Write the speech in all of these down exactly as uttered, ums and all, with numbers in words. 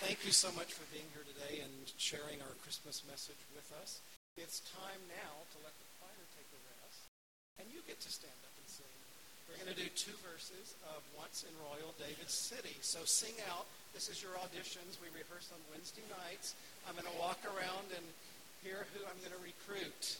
thank you so much for being here today and sharing our Christmas message with us. It's time now to let the choir take a rest, and you get to stand up and sing. We're going to do two verses of Once in Royal David City. So sing out. This is your auditions. We rehearse on Wednesday nights. I'm going to walk around and hear who I'm going to recruit.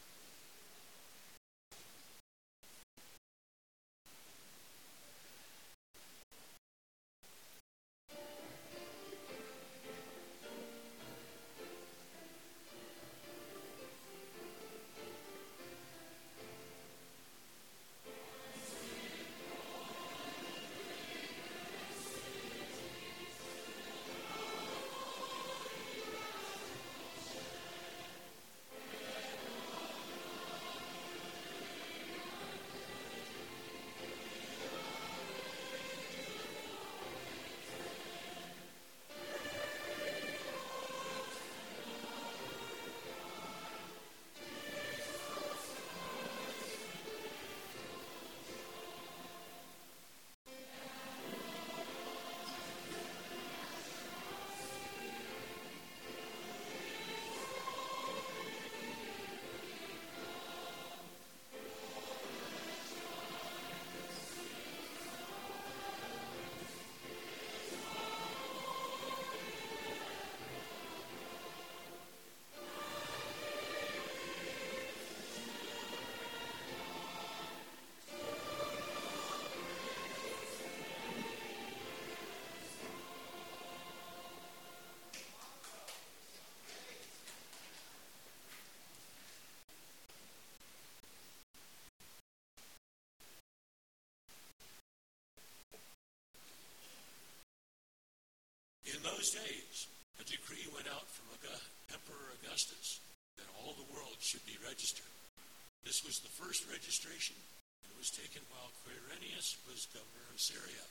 In those days, a decree went out from Emperor Augustus that all the world should be registered. This was the first registration. It was taken while Quirinius was governor of Syria.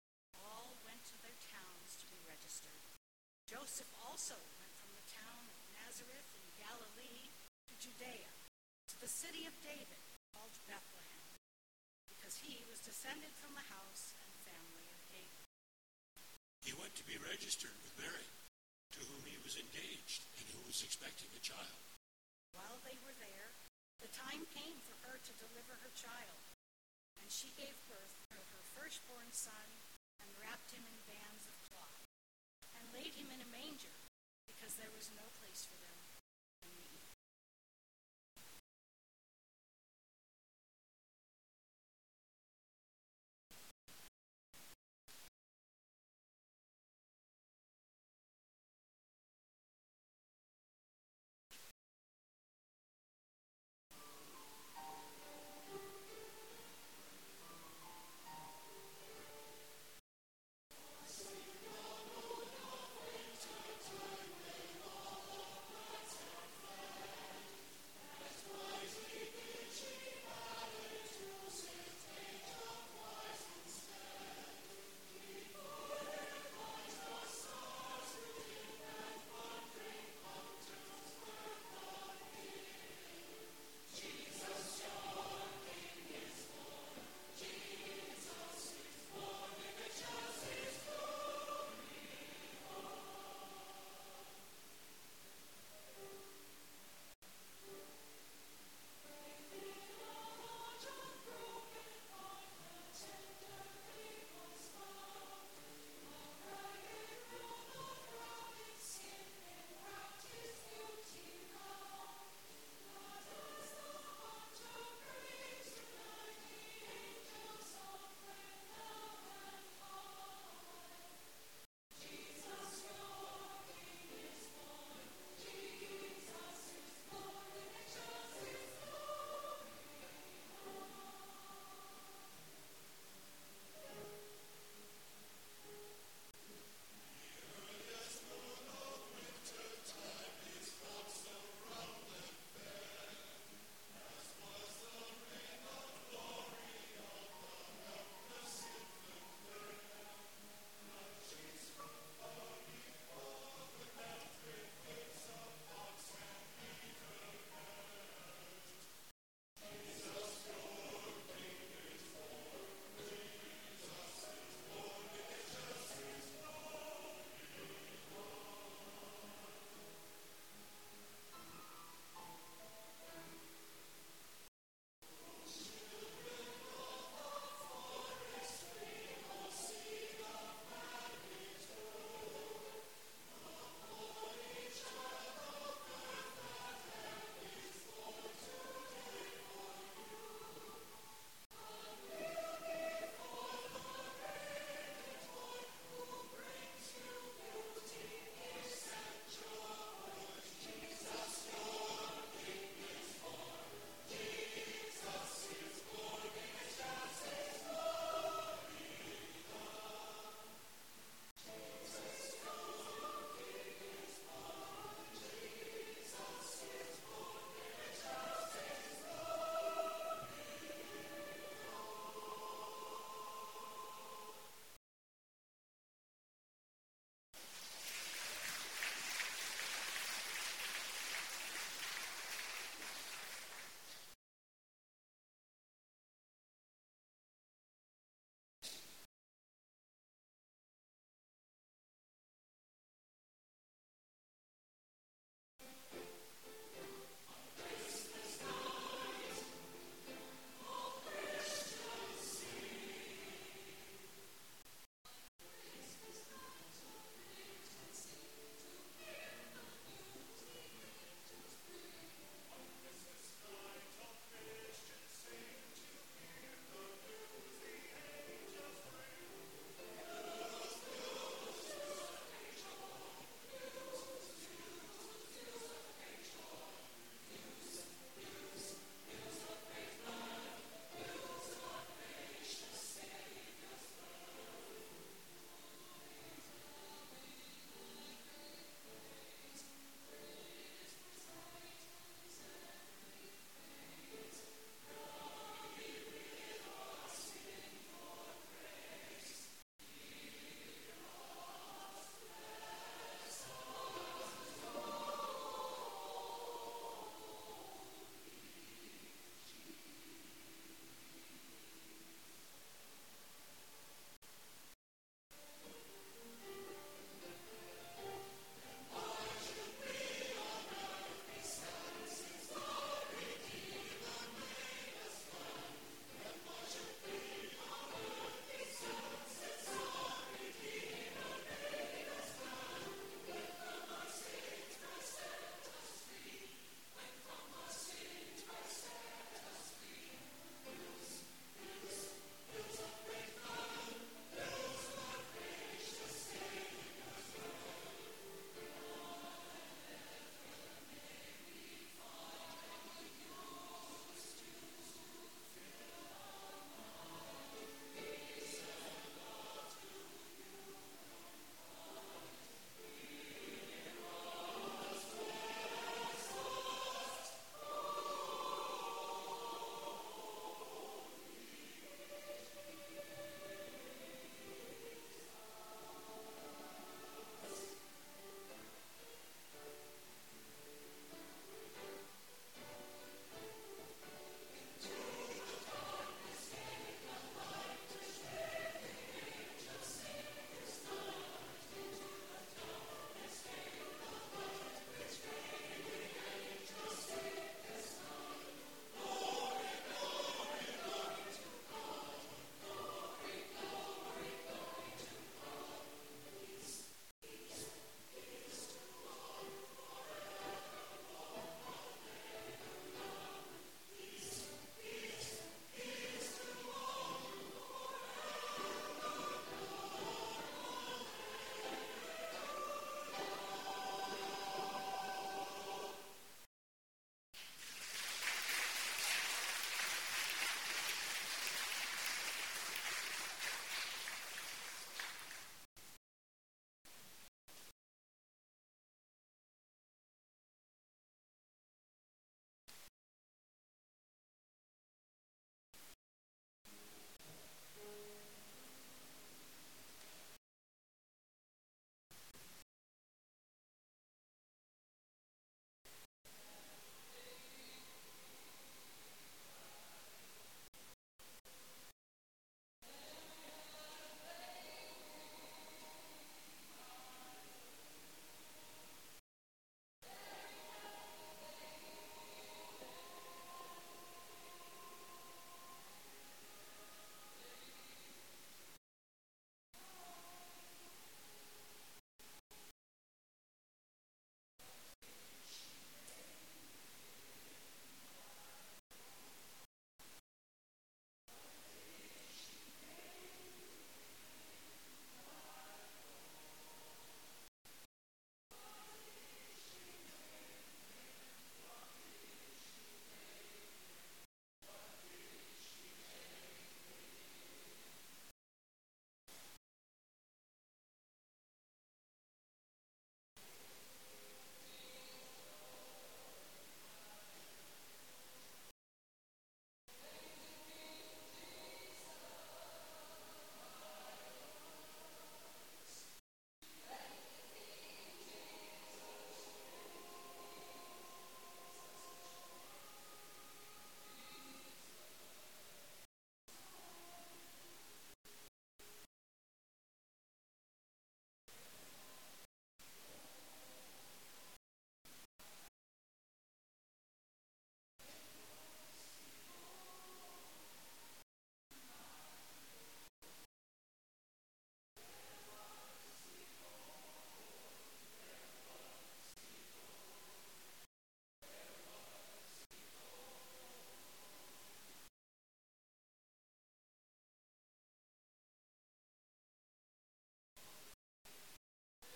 All went to their towns to be registered. Joseph also went from the town of Nazareth in Galilee to Judea, to the city of David, called Bethlehem, because he was descended from the house and family of David. He went to be registered with Mary, to whom he was engaged and who was expecting a child. While they were there, the time came for her to deliver her child, and she gave birth to her firstborn son and wrapped him in bands of cloth and laid him in a manger because there was no place for them in the inn. Jesus, your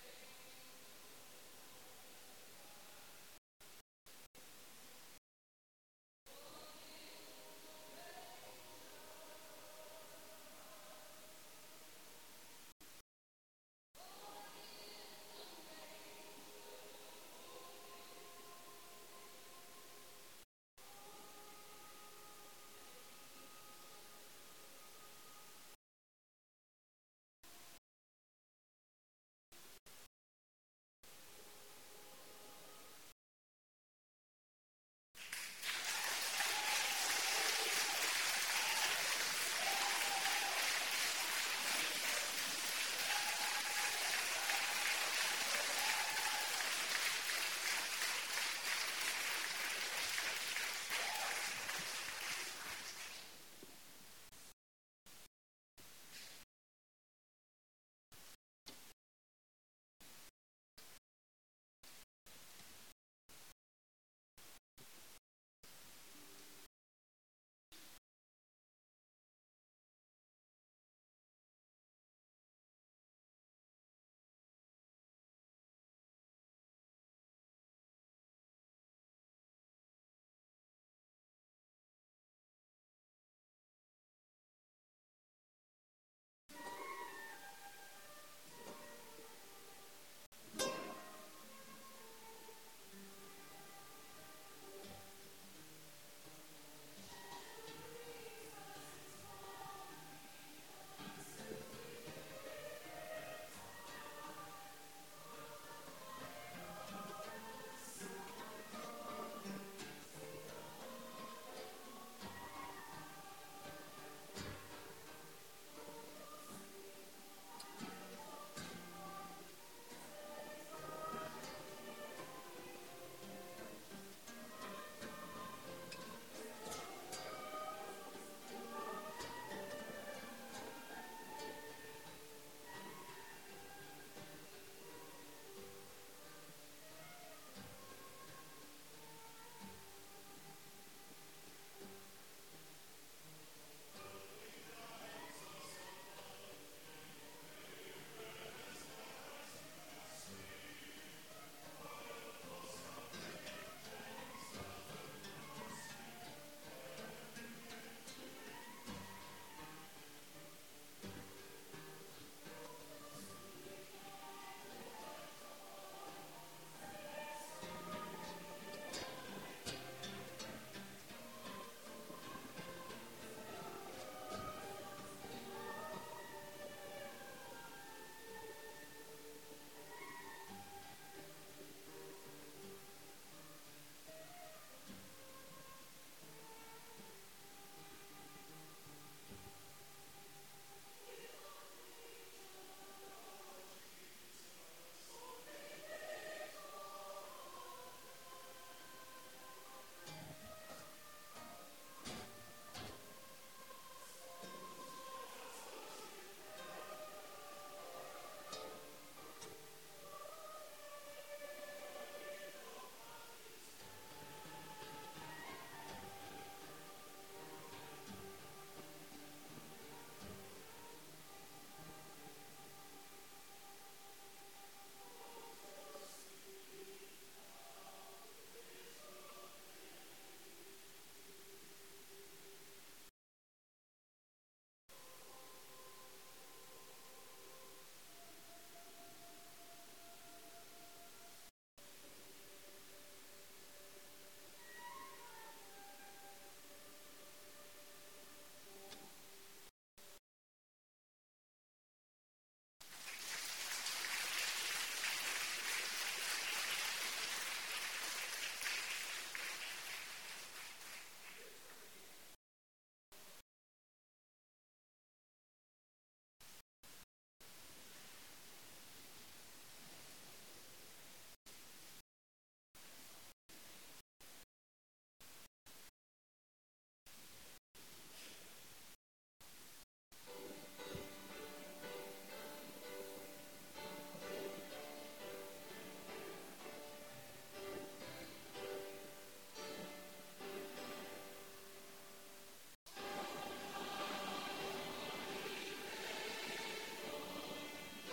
Amen.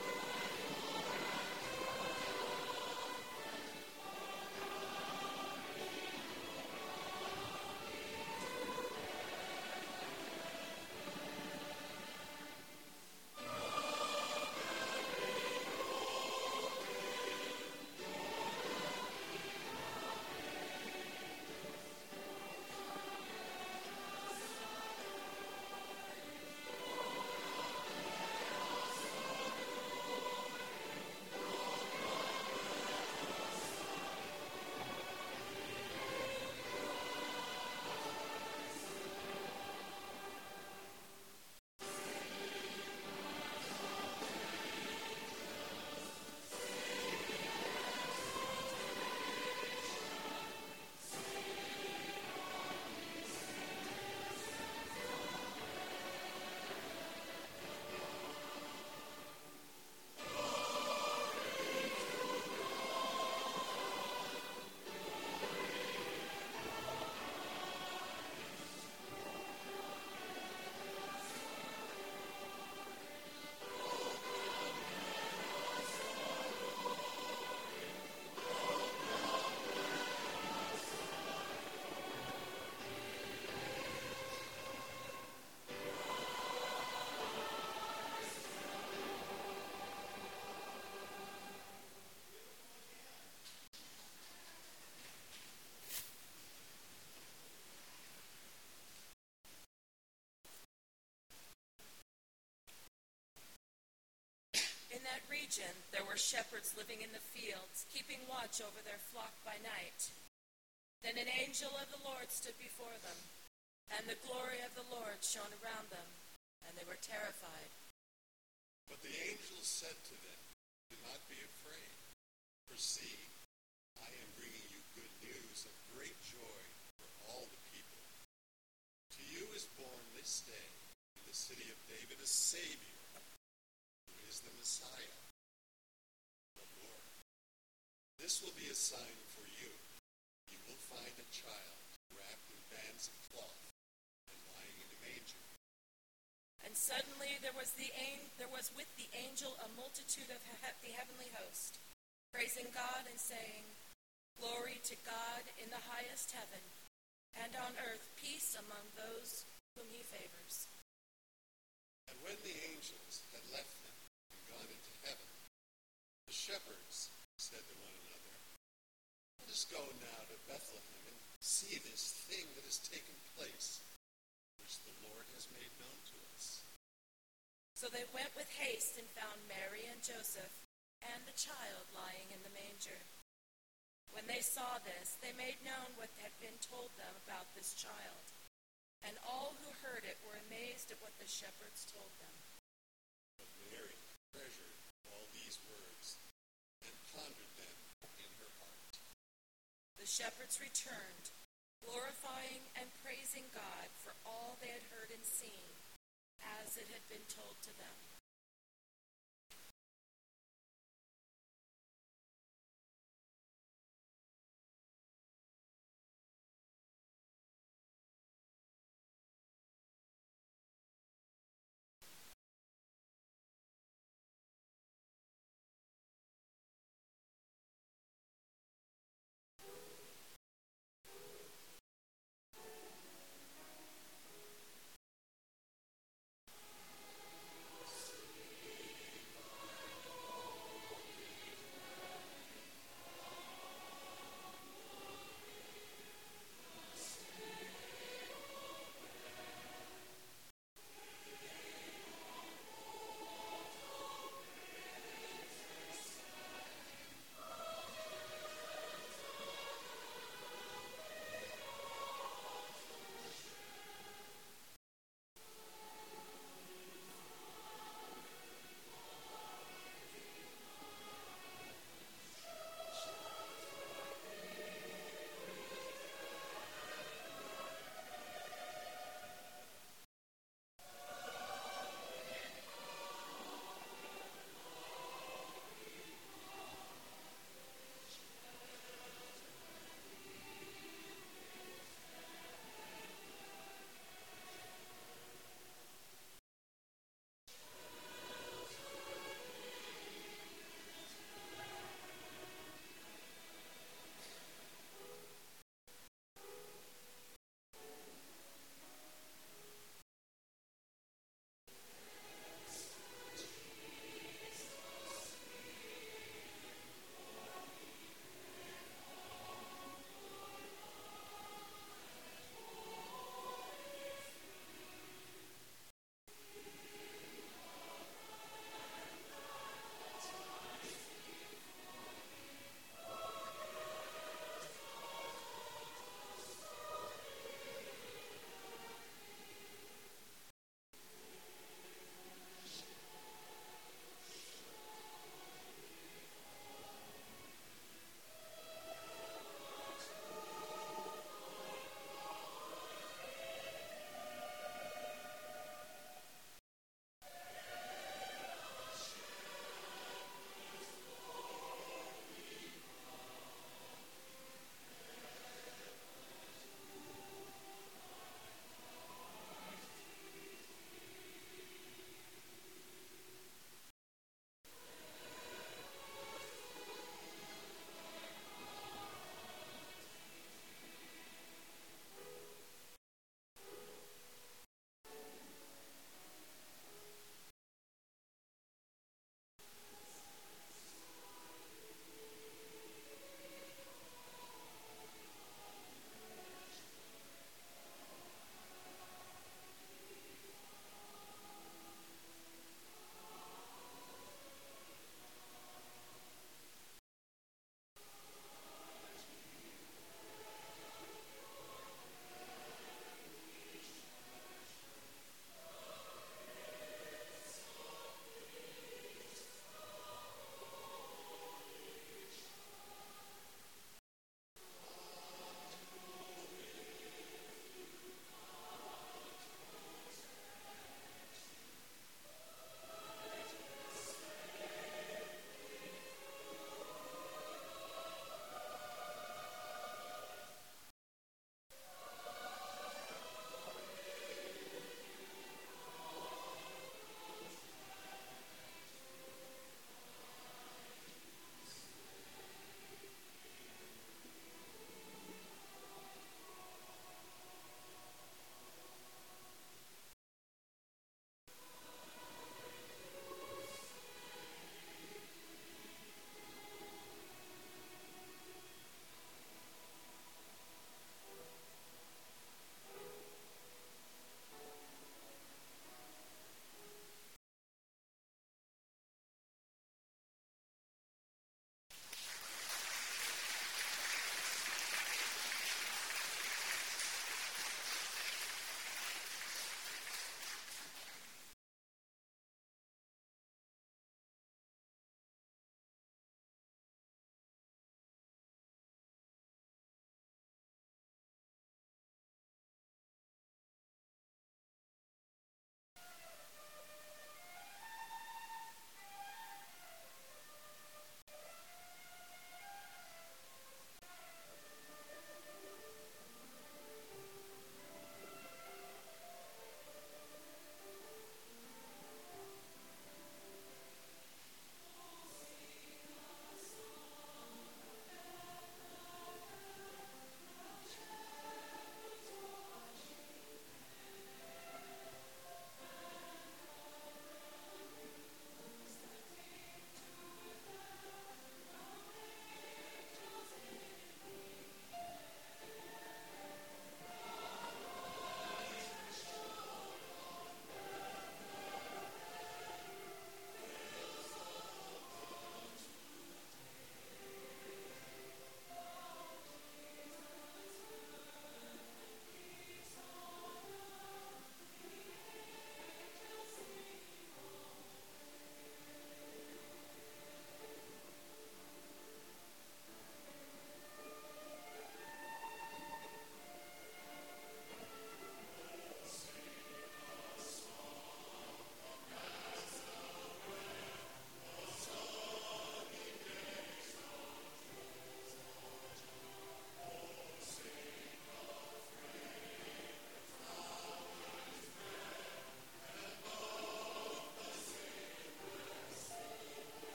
In that region, there were shepherds living in the fields, keeping watch over their flock by night. Then an angel of the Lord stood before them, and the glory of the Lord shone around them, and they were terrified. But the angel said to them, "Do not be afraid, for see, I am bringing you good news of great joy for all the people. To you is born this day in the city of David a Savior, who is the Messiah, the Lord. This will be a sign for you. You will find a child wrapped in bands of cloth and lying in a manger." And suddenly there was the an- there was with the angel a multitude of he- the heavenly host, praising God and saying, "Glory to God in the highest heaven, and on earth peace among those whom he favors." And when the angels had left them and gone into heaven, the shepherds said to one another, "Let us go now to Bethlehem and see this thing that has taken place, which the Lord has made known to us." So they went with haste and found Mary and Joseph and the child lying in the manger. When they saw this, they made known what had been told them about this child. And all who heard it were amazed at what the shepherds told them. But Mary treasured all these words and pondered them in her heart. The shepherds returned, glorifying and praising God for all they had heard and seen, as it had been told to them.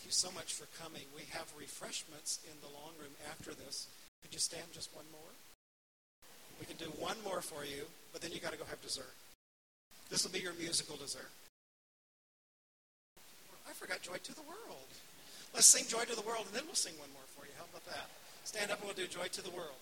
thank you so much for coming. We have refreshments in the long room after this. Could you stand just one more? We can do one more for you, but then you got to go have dessert. This will be your musical dessert. I forgot Joy to the World. Let's sing Joy to the World, and then we'll sing one more for you. How about that? Stand up and we'll do Joy to the World.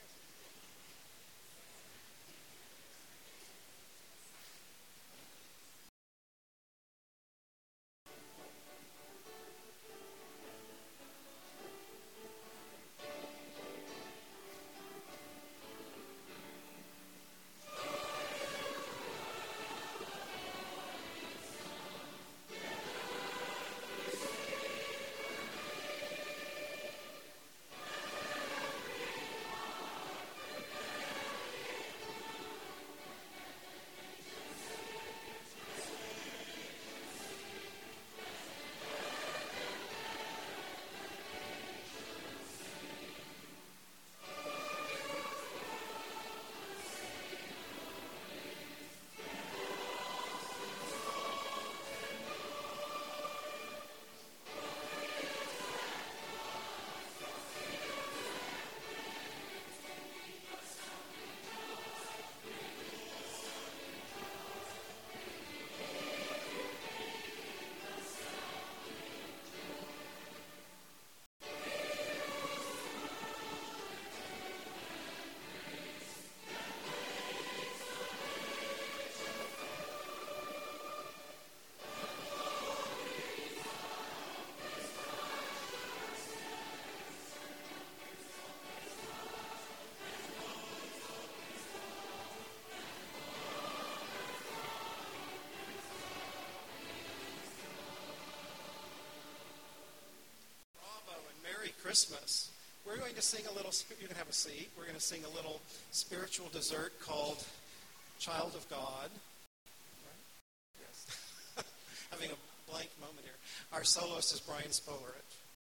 Christmas. We're going to sing a little, you can have a seat, we're going to sing a little spiritual dessert called Child of God. Right? Yes. Having a blank moment here. Our soloist is Brian Spolerich.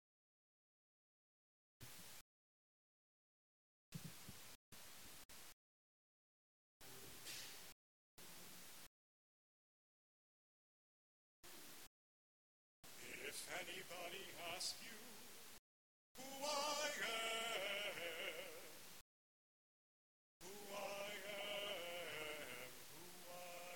If anybody asks you who I am, who I am, who I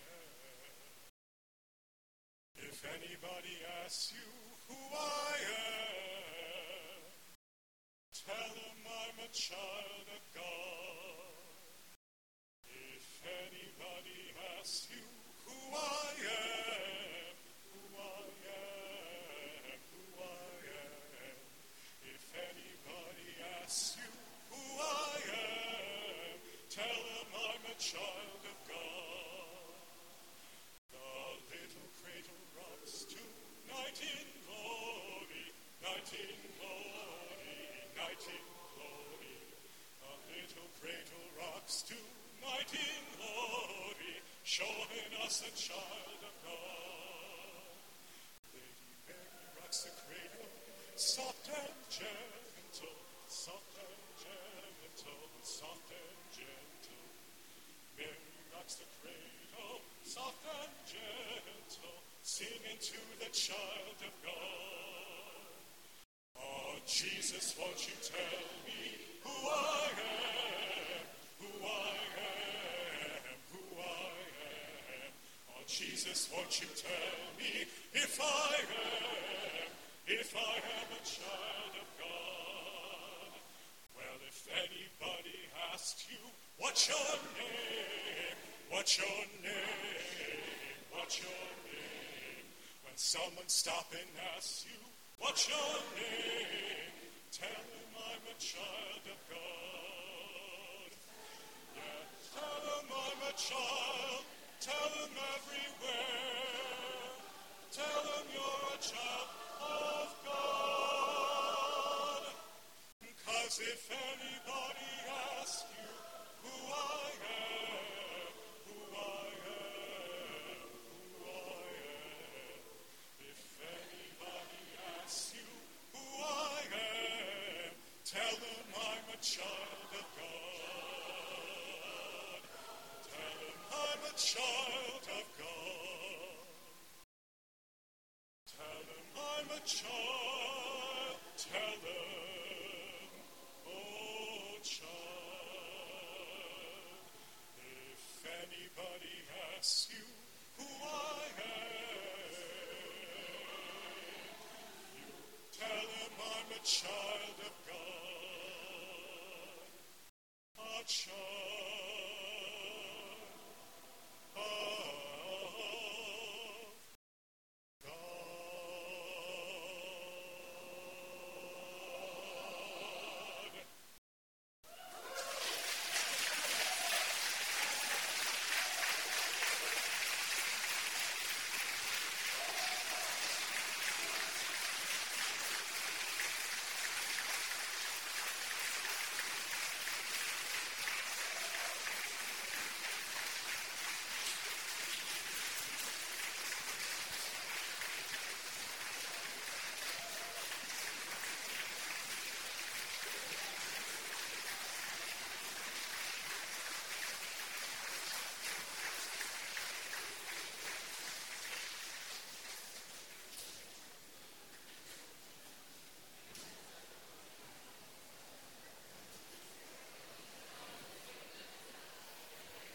am. If anybody asks you who I am, tell them I'm a child of God. If anybody asks you who I am, who I am, who I am. If anybody asks you who I am, tell them I'm a child of God. The little cradle rocks tonight in glory, night in glory, night in glory. The little cradle rocks tonight in glory, showing us a child of God. Lady Mary rocks the cradle, soft and gentle, soft and gentle, soft and gentle. Mary rocks the cradle, soft and gentle, singing to the child of God. Oh, Jesus, won't you tell me who I am, who I am, who I am. Oh, Jesus, won't you tell me if I am, if I am a child of God. Well, if anybody asks you, what's your name, what's your name, what's your name? When someone stops and asks you, what's your name? Tell them I'm a child of God. Yeah, tell them I'm a child. Tell them everywhere. Tell them you're a child of God. 'Cause if anybody asks you who I am, who I am, who I am. If anybody asks you who I am, tell them I'm a child of God. Tell them I'm a child of God. Tell them I'm a a child. Tell them, oh child. If anybody asks you who I am, you tell them I'm a child of God. A child.